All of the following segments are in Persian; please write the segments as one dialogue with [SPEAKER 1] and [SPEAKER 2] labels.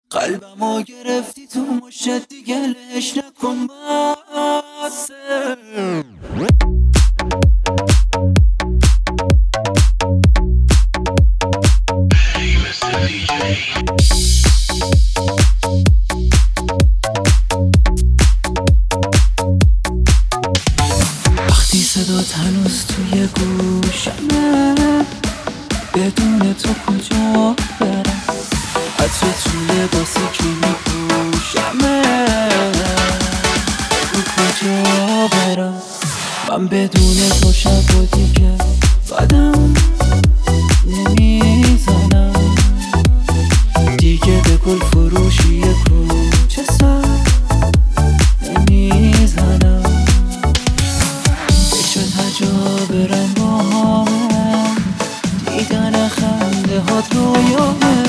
[SPEAKER 1] قلبمو گرفتی تو مشت دیگه لش نکن بسه. وقتی صدات هنوز توی گوشمه، بدون تو کجا برم؟ حتی تو لباسی که میپوشمه، بگو کجا برم؟ من بدون تو شب و دیگه قدم نمیزنم، دیگه به گل فروشی کوچه سر نمیزنم. بشد هجا برم با همه، دیدن خنده ها رویامه.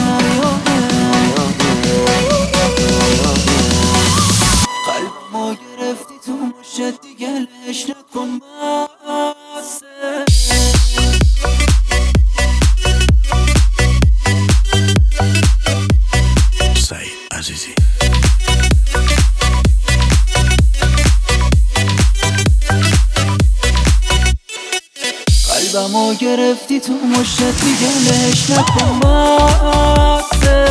[SPEAKER 1] قلبمو گرفتی تو مشت دیگه لش نکن بسه.
[SPEAKER 2] سعید عزیزی
[SPEAKER 1] قلبمو گرفتی تو مشت دیگه لش نکن بسه.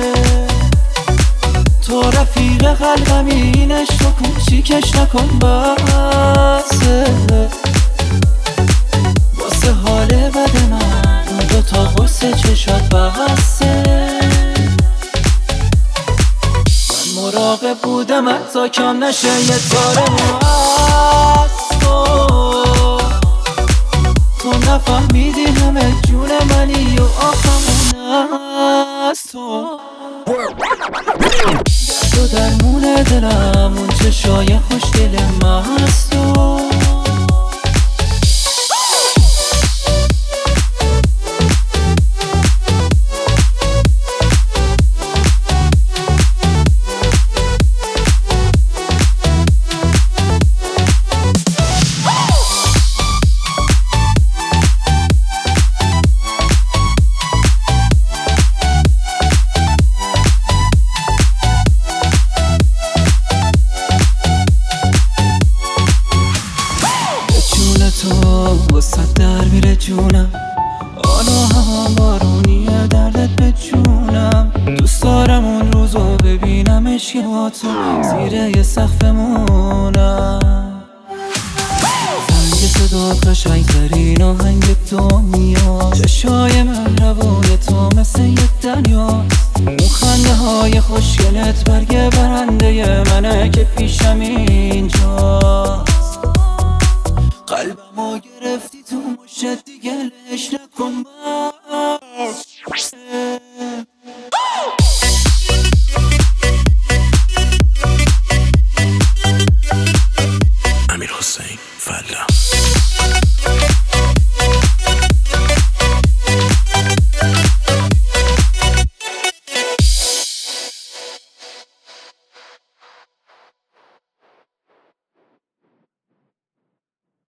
[SPEAKER 1] تو رفیق قلبمی، اینش تو کوچیکش نکن بسه. واسه حال بد من اون دوتا غصه چشات بسه. من مراقب بودم حتی کم نشه یه تاره مو از تو نفهمیدی همه جون منی و آخمون از تو. تو درمون دلم اون چشای خوشگل مست تو. تو وسط در میره جونم، حالا هم بارونیه دردت به جونم. دوست دارم اون روزو ببینمش که با تو زیر یه سقفمونم. زنگ صدات قشنگترین آهنگ دنیا، چشای مهربون تو مثل یه دریاست. اون خنده های خوشگلت برگ برنده منه که پیشم اینجاست. قلبمو گرفتی تو مشت دیگه لش نکن